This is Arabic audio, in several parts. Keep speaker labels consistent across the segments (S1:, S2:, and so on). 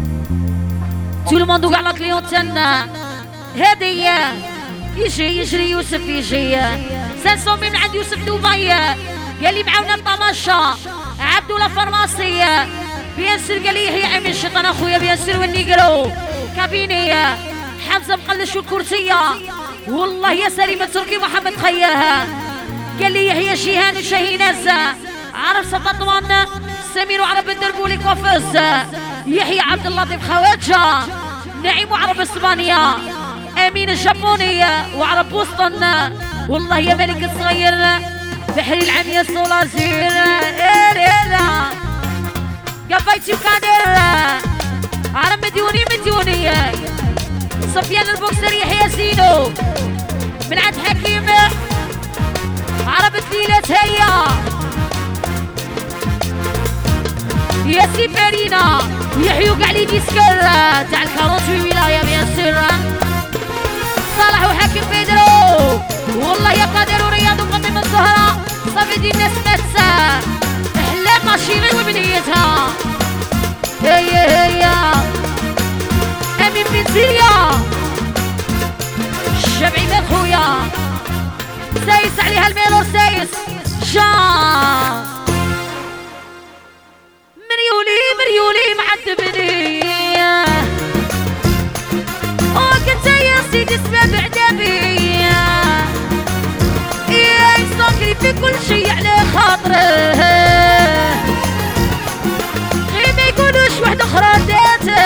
S1: tout le monde وقع كليوتنا هدية يجري يوسف يجي 500 من عند يوسف دبي يلي معاونا الطماشة عبدو لا فارماسية بياسر قال لي هي عمي الشيطان اخويا بياسر والنيقرو كابينية حمزة مقلش الكرسية والله يا سليمة تركي محمد خياها قال لي هي شيهان وشاهيناز عرب سططوان سمير وعرب الدربولي كوفز يحيى عبد اللطيف خواجة نعيم وعرب اسبانيا امين الجابونية وعرب بوسطن والله يا ملك الصغير بحري العمية الصولازير قفايتي وكادر عرب مديوني صفيان البوكسر يحيى زينو من عند حكيم عرب تليلات هيا يا سيفارينا يحيو قاعدين يسكر تاع الكاروت في ولاية بياسر صالح وحكيم بيدرو والله يا قادر ورياض وفاطمة الزهراء صافي دي الناس ماتسا احلام ماشي غير وبنيتها هيا امين بن زيا الشبعي من خويا سايس عليها الميلور سايس جان مريولي معذبني وقلت يا سيدي اسمع بعدبي يا يسكري في كل شي على خاطره غير ما يقولوش واحدة اخرى ذاته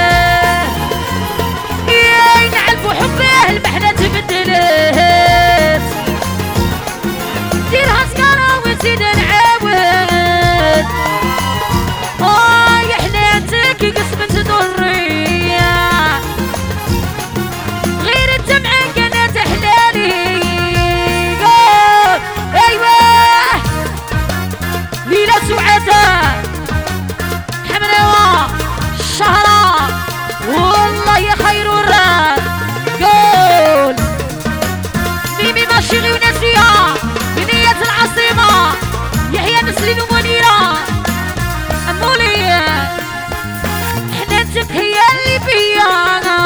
S1: يا نعرفو حبه المحنة تبدلت ديرها سكارة ونزيد نعاود كي قسمت ضرية غير الدمعة كانت حلالي ايوه ليلة سعادة حمراوة الشهرة والله يا خير الراب قول ميمي ماشي غير وناسية بنية العاصمة يحيى نسرين ومنيرة أمولي هي اللي بيانا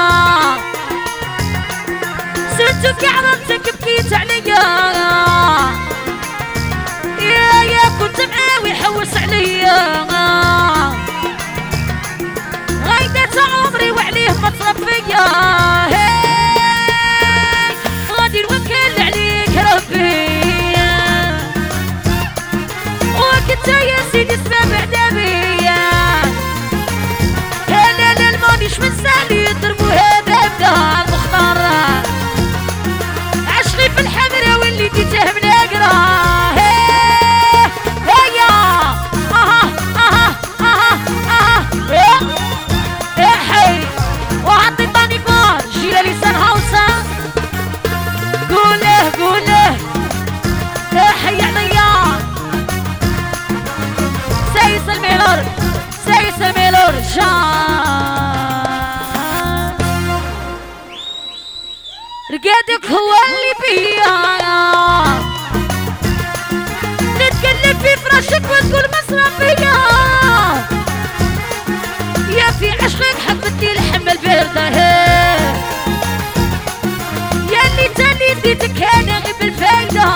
S1: سرتك عرفتك بكيت عليا يا كنت معاوي حوس عليا غايدة عمري وعليه مصرف فيا غادي نوكل عليك ربي وكنت يا سيدي السابع دبيا مش من سالي يضربوا هذا بدار مختار عشقي في الحمرا واللي ديته من اقرا هيا حي وعطي طاني كار جيل لسان هاوسا قوله حي عطيا سايس الميلور جان رقادك هو اللي بيا تتكلم في فراشك وتقول مصرفية يا في عشقك حبتني الحمل باردة يا اللي تاني اديتك انا غير بالفايدة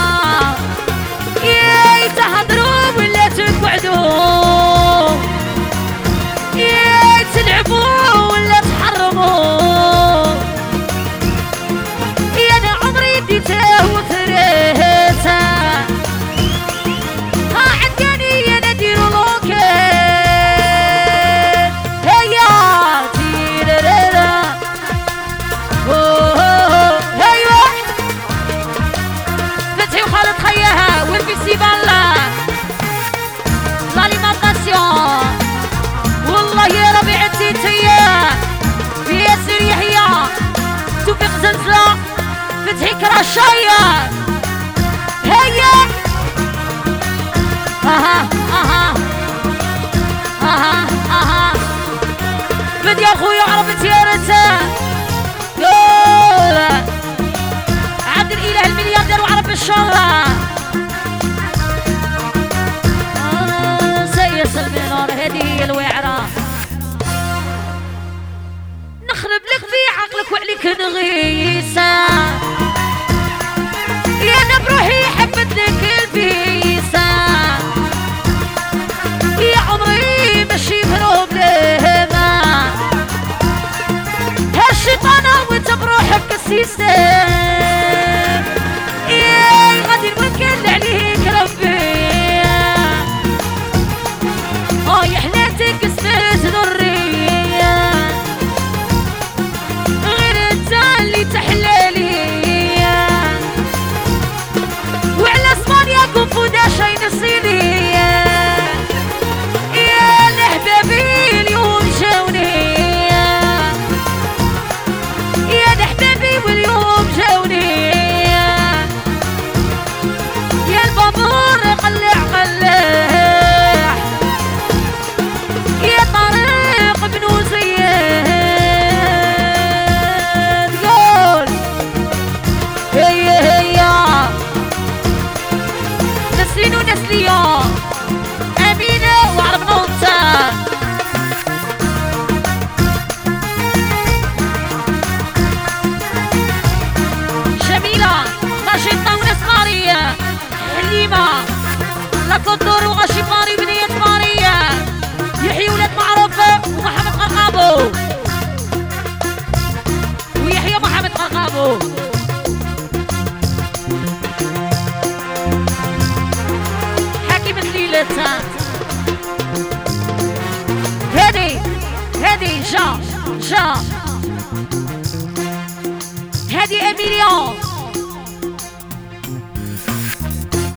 S1: يا تهضروا ولا تقعدوا يا تلعبوا ولا تحرموا اديته وثريته ها عداني انا ديرو لوكي هيا تيريرا هيا فتحي وخالد خياها والفيستيفال لاليمونطاسيون والله يا ربيع التيتية بياسر يحيى توفيق زلزلة فتحي كراشاية هيا بدي اخويا عرفت يا رتا عبد الاله الملياردير وعرف الشهرة سيس المنار هدي الوعرة الغيسة يا انا بروحي حبت لك الفيسة يا عمري ماشي بروب لهما هالشيطانة وانت بروحك كسيسة يا غادي نوكل عليك ربي يا حلاتك قسمت ذرية غير انت اللي تحلالي وعلى اسبانيا كونفودا شي نصيني يا لحبابي اليوم جاوني يا لحبابي واليوم جاوني يا البابور قلع قلع يا طريق بنو زياد قول هيا نسلين ونسلية أمينة وعرب نوتا جميلة نشيطة ونسمارية حليمة لا كدور وغشي ماري بنية مارية يحيى ولاد معروف ومحمد قرقابو ويحيى محمد قرقابو حكيمة ليلتها هادي جا هادي اميليون